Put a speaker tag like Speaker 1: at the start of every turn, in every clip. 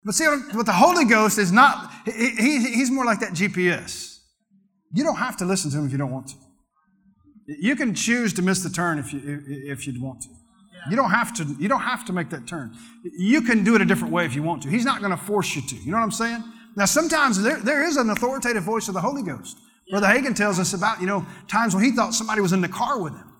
Speaker 1: But see, what the Holy Ghost is not, he's more like that GPS. You don't have to listen to him if you don't want to. You can choose to miss the turn if you'd want to. You don't have to make that turn. You can do it a different way if you want to. He's not going to force you to. You know what I'm saying? Now, sometimes there is an authoritative voice of the Holy Ghost. Brother Hagin tells us about, times when he thought somebody was in the car with him.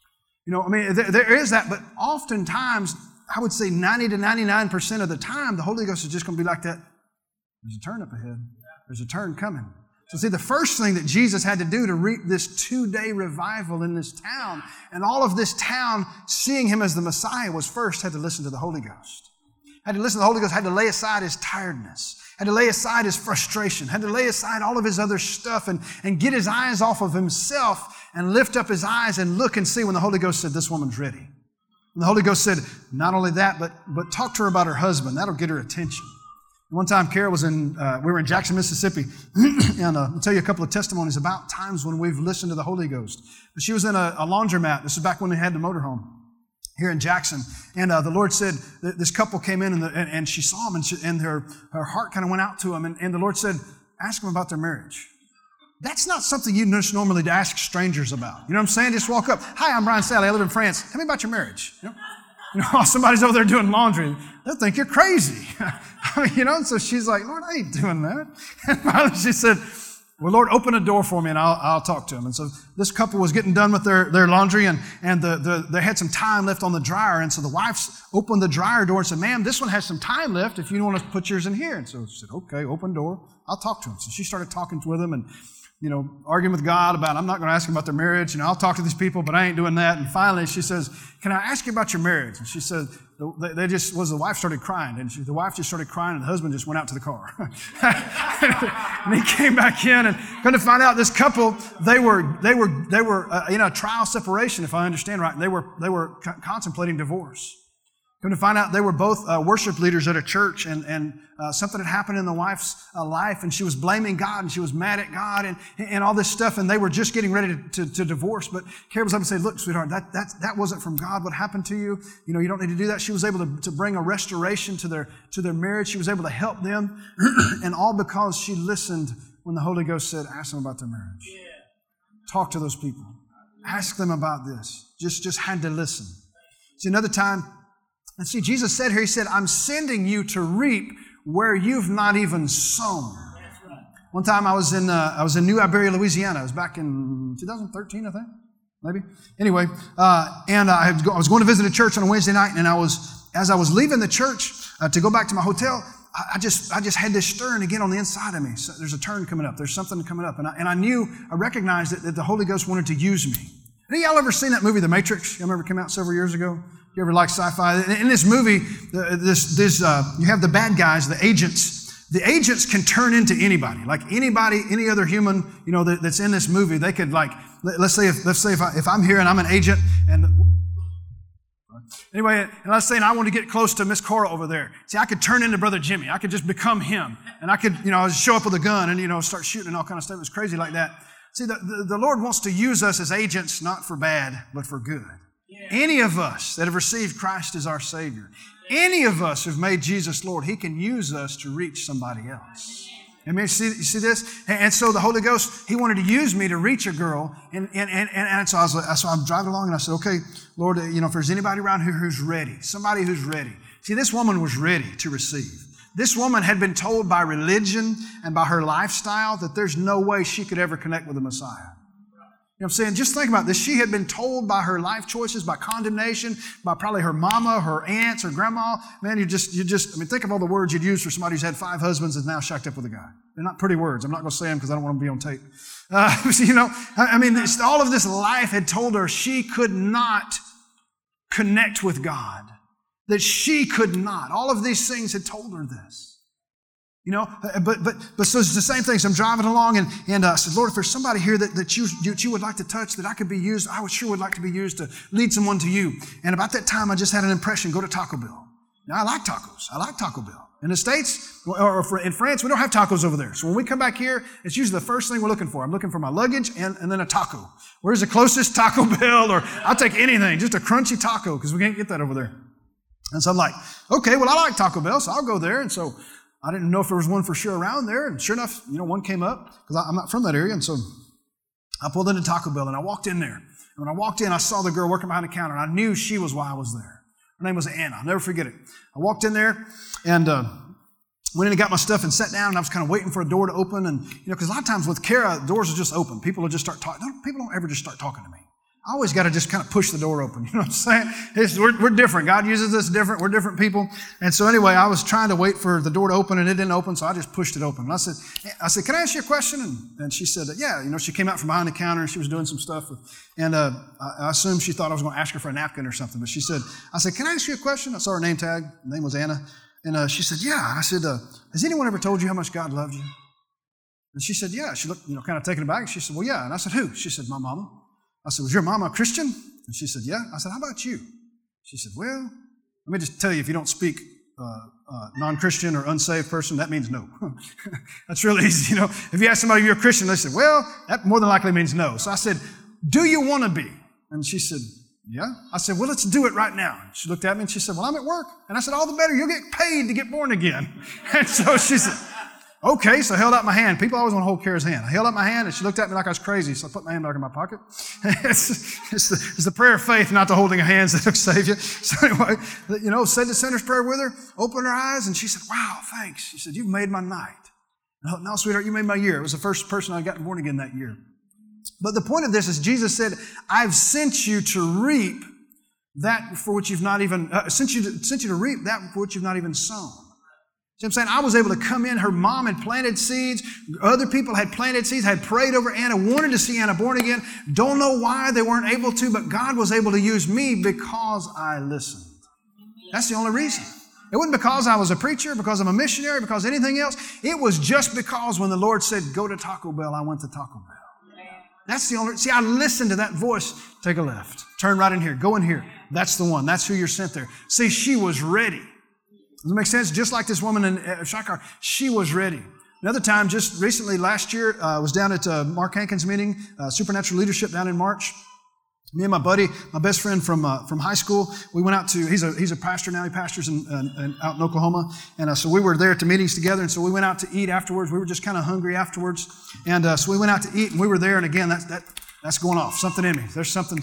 Speaker 1: There is that, but oftentimes, I would say 90 to 99% of the time, the Holy Ghost is just going to be like that. There's a turn up ahead. There's a turn coming. So see, the first thing that Jesus had to do to reap this 2-day revival in this town, and all of this town seeing him as the Messiah, was first had to listen to the Holy Ghost. Had to listen to the Holy Ghost, had to lay aside his tiredness, had to lay aside his frustration, had to lay aside all of his other stuff and get his eyes off of himself and lift up his eyes and look and see when the Holy Ghost said, this woman's ready. And the Holy Ghost said, not only that, but talk to her about her husband. That'll get her attention. One time, Carol was we were in Jackson, Mississippi, and I'll tell you a couple of testimonies about times when we've listened to the Holy Ghost. But she was in a laundromat. This is back when they had the motorhome here in Jackson. And the Lord said, this couple came in and she saw him, and her heart kind of went out to him. And the Lord said, ask them about their marriage. That's not something you just normally ask strangers about. You know what I'm saying? Just walk up. Hi, I'm Brian Sally. I live in France. Tell me about your marriage. Somebody's over there doing laundry. They'll think you're crazy. So she's like, Lord, I ain't doing that. And finally she said, well, Lord, open a door for me and I'll talk to him. And so this couple was getting done with their laundry and they had some time left on the dryer. And so the wife opened the dryer door and said, ma'am, this one has some time left if you want to put yours in here. And so she said, okay, open door. I'll talk to him. So she started talking with him and, arguing with God about, I'm not going to ask him about their marriage. I'll talk to these people, but I ain't doing that. And finally she says, can I ask you about your marriage? And she said, the wife started crying. And the wife just started crying and the husband just went out to the car. And he came back in and going to find out this couple, they were in a trial separation, if I understand right. And they were contemplating divorce. Come to find out they were both worship leaders at a church and something had happened in the wife's life and she was blaming God and she was mad at God and all this stuff and they were just getting ready to divorce. But Carol was able to say, look, sweetheart, that wasn't from God. What happened to you? You don't need to do that. She was able to bring a restoration to their marriage. She was able to help them and all because she listened when the Holy Ghost said, ask them about their marriage. Yeah. Talk to those people. Ask them about this. Just had to listen. See, another time, and see, Jesus said here, he said, I'm sending you to reap where you've not even sown. Right. One time I was in New Iberia, Louisiana. It was back in 2013, I think, maybe. Anyway, and I was going to visit a church on a Wednesday night, and as I was leaving the church to go back to my hotel, I just had this stirring again on the inside of me. So there's a turn coming up. There's something coming up. And I recognized that the Holy Ghost wanted to use me. Have y'all ever seen that movie, The Matrix? Y'all remember it came out several years ago? You ever like sci-fi? In this movie, you have the bad guys, the agents. The agents can turn into anybody, like anybody, any other human, that's in this movie. They could let's say if I'm here and I'm an agent, and anyway, and let's say I want to get close to Miss Cora over there. See, I could turn into Brother Jimmy. I could just become him, and I could, show up with a gun and start shooting and all kind of stuff. It was crazy like that. See, the Lord wants to use us as agents, not for bad, but for good. Yeah. Any of us that have received Christ as our Savior, any of us who've made Jesus Lord, He can use us to reach somebody else. Amen. You see this? And so the Holy Ghost, He wanted to use me to reach a girl. And so I'm driving along and I said, okay, Lord, if there's anybody around here who's ready, somebody who's ready. See, this woman was ready to receive. This woman had been told by religion and by her lifestyle that there's no way she could ever connect with the Messiah. You know what I'm saying? Just think about this. She had been told by her life choices, by condemnation, by probably her mama, her aunts, her grandma. Man, think of all the words you'd use for somebody who's had 5 husbands and is now shacked up with a guy. They're not pretty words. I'm not going to say them because I don't want them to be on tape. All of this life had told her she could not connect with God. That she could not. All of these things had told her this. But so it's the same thing. So I'm driving along and I said, Lord, if there's somebody here that you would like to touch, that I could be used, I sure would like to be used to lead someone to you. And about that time, I just had an impression, go to Taco Bell. Now, I like tacos. I like Taco Bell. In the States, or in France, we don't have tacos over there. So when we come back here, it's usually the first thing we're looking for. I'm looking for my luggage and then a taco. Where's the closest Taco Bell? Or I'll take anything, just a crunchy taco, because we can't get that over there. And so I'm like, okay, well, I like Taco Bell, so I'll go there. And so I didn't know if there was one for sure around there. And sure enough, one came up because I'm not from that area. And so I pulled into Taco Bell and I walked in there. And when I walked in, I saw the girl working behind the counter, and I knew she was why I was there. Her name was Anna. I'll never forget it. I walked in there and went in and got my stuff and sat down, and I was kind of waiting for a door to open. And, because a lot of times with Kara, doors will just open. People will just start talking. People don't ever just start talking to me. I always got to just kind of push the door open. You know what I'm saying? We're different. God uses us different. We're different people. And so anyway, I was trying to wait for the door to open, and it didn't open, so I just pushed it open. And I said, can I ask you a question? And she said, yeah. She came out from behind the counter, and she was doing some stuff. And I assumed she thought I was going to ask her for a napkin or something. But I said, can I ask you a question? I saw her name tag. Her name was Anna. And she said, yeah. And I said, has anyone ever told you how much God loved you? And she said, yeah. She looked, kind of taken aback. She said, well, yeah. And I said, who? She said, my mama. I said, was your mama a Christian? And she said, yeah. I said, how about you? She said, well, let me just tell you, if you don't speak non-Christian or unsaved person, that means no. That's real easy. If you ask somebody if you're a Christian, they said, well, that more than likely means no. So I said, do you want to be? And she said, yeah. I said, well, let's do it right now. She looked at me and she said, well, I'm at work. And I said, all the better. You'll get paid to get born again. And so she said, okay. So I held out my hand. People always want to hold Kara's hand. I held out my hand and she looked at me like I was crazy. So I put my hand back in my pocket. It's the prayer of faith, not the holding of hands that'll save you. So anyway, said the sinner's prayer with her, opened her eyes, and she said, wow, thanks. She said, you've made my night. No, sweetheart, you made my year. It was the first person I got born again that year. But the point of this is Jesus said, I've sent you to reap that for which you've not even, sent you to reap that for which you've not even sown. See what I'm saying? I was able to come in. Her mom had planted seeds. Other people had planted seeds, had prayed over Anna, wanted to see Anna born again. Don't know why they weren't able to, but God was able to use me because I listened. That's the only reason. It wasn't because I was a preacher, because I'm a missionary, because anything else. It was just because when the Lord said, go to Taco Bell, I went to Taco Bell. That's the only, I listened to that voice. Take a left. Turn right in here. Go in here. That's the one. That's who you're sent there. See, she was ready. Does it make sense? Just like this woman in Sychar, she was ready. Another time, just recently, last year, I was down at Mark Hankins' meeting, Supernatural Leadership down in March. Me and my buddy, my best friend from high school, we went out to, he's a pastor now, he pastors out in Oklahoma. And so we were there to meetings together, and so we went out to eat afterwards. We were just kind of hungry afterwards. And so we went out to eat, and we were there, and again, that's going off, something in me. There's somebody.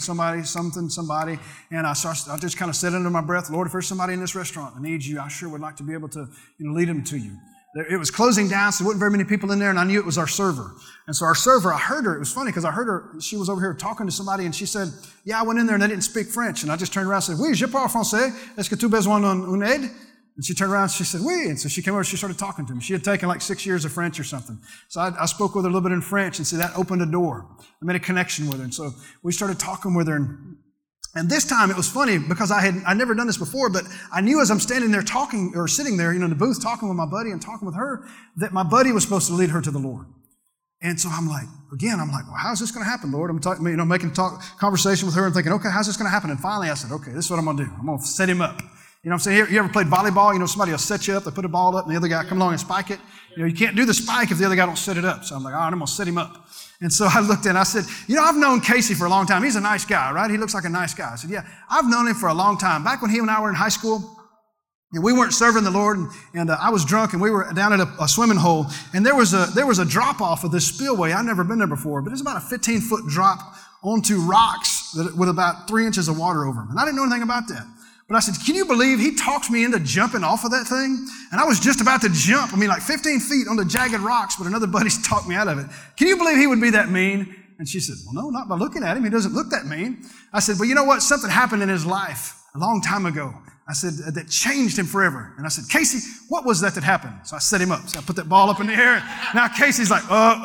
Speaker 1: And I just kind of said under my breath, Lord, if there's somebody in this restaurant that needs you, I sure would like to be able to lead them to you. It was closing down, so there wasn't very many people in there, and I knew it was our server. And so our server, I heard her. It was funny because I heard her. She was over here talking to somebody, and she said, yeah, I went in there, and they didn't speak French. And I just turned around and said, oui, je parle français. Est-ce que tu besoin d'une aide? And she turned around and she said, oui. And so she came over and she started talking to me. She had taken like 6 years of French or something. So I spoke with her a little bit in French, and so that opened a door. I made a connection with her. And so we started talking with her. And this time it was funny because I'd never done this before, but I knew as I'm standing there talking or sitting there, in the booth talking with my buddy and talking with her, that my buddy was supposed to lead her to the Lord. And so I'm like, well, how's this going to happen, Lord? I'm talking, making conversation with her and thinking, okay, how's this going to happen? And finally I said, okay, this is what I'm going to do. I'm going to set him up. You know what I'm saying? You ever played volleyball? Somebody will set you up, they put a ball up, and the other guy come along and spike it. You can't do the spike if the other guy don't set it up. So I'm like, all right, I'm going to set him up. And so I looked and I said, I've known Casey for a long time. He's a nice guy, right? He looks like a nice guy. I said, yeah, I've known him for a long time. Back when he and I were in high school, we weren't serving the Lord, and I was drunk, and we were down at a swimming hole, and there was a drop-off of this spillway. I'd never been there before, but it was about a 15-foot drop onto rocks with about 3 inches of water over them. And I didn't know anything about that. But I said, can you believe he talked me into jumping off of that thing? And I was just about to jump, like 15 feet on the jagged rocks, but another buddy's talked me out of it. Can you believe he would be that mean? And she said, well, no, not by looking at him. He doesn't look that mean. I said, well, you know what? Something happened in his life a long time ago. I said, that changed him forever. And I said, Casey, what was that happened? So I set him up. So I put that ball up in the air. Now Casey's like, well,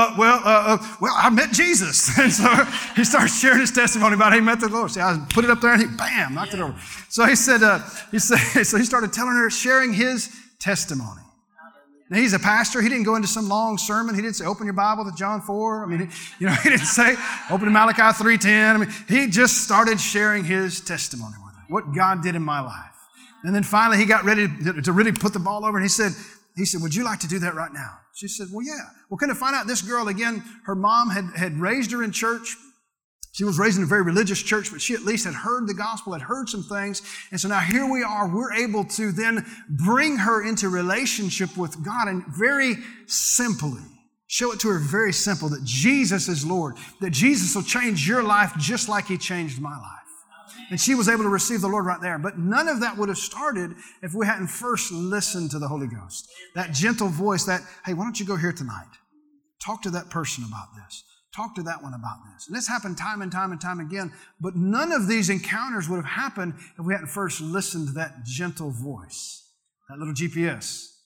Speaker 1: I met Jesus. And so he started sharing his testimony about how he met the Lord. See, I put it up there and he, bam, knocked it over. So he said, so he started telling her, sharing his testimony. Now he's a pastor. He didn't go into some long sermon. He didn't say, open your Bible to John 4. He didn't say, open to Malachi 3:10. He just started sharing his testimony with her, what God did in my life. And then finally he got ready to really put the ball over, and he said, would you like to do that right now? She said, well, yeah. Well, couldn't find out this girl, again, her mom had raised her in church, She was raised in a very religious church, but she at least had heard the gospel, had heard some things. And so now here we are, we're able to then bring her into relationship with God and very simply show it to her very simple that Jesus is Lord, that Jesus will change your life just like He changed my life. And she was able to receive the Lord right there. But none of that would have started if we hadn't first listened to the Holy Ghost. That gentle voice that, hey, why don't you go here tonight? Talk to that person about this. Talk to that one about this. And this happened time and time and time again, but none of these encounters would have happened if we hadn't first listened to that gentle voice, that little GPS.